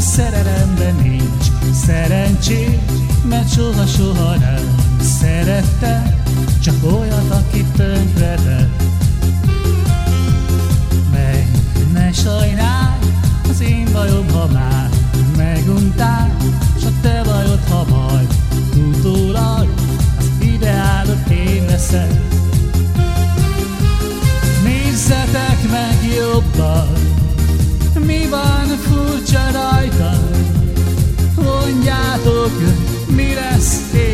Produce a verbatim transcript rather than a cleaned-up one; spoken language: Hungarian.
szerelemben nincs szerencsés, mert soha-soha nem szerette, csak olyat, aki tönkretett. Meg ne sajnálj, az én bajom, ha már meguntál, s a te bajod, ha majd utólag az ideálod én leszek. Nézzetek meg jobban, mi van furcsa rajta, mondjátok, mi lesz én.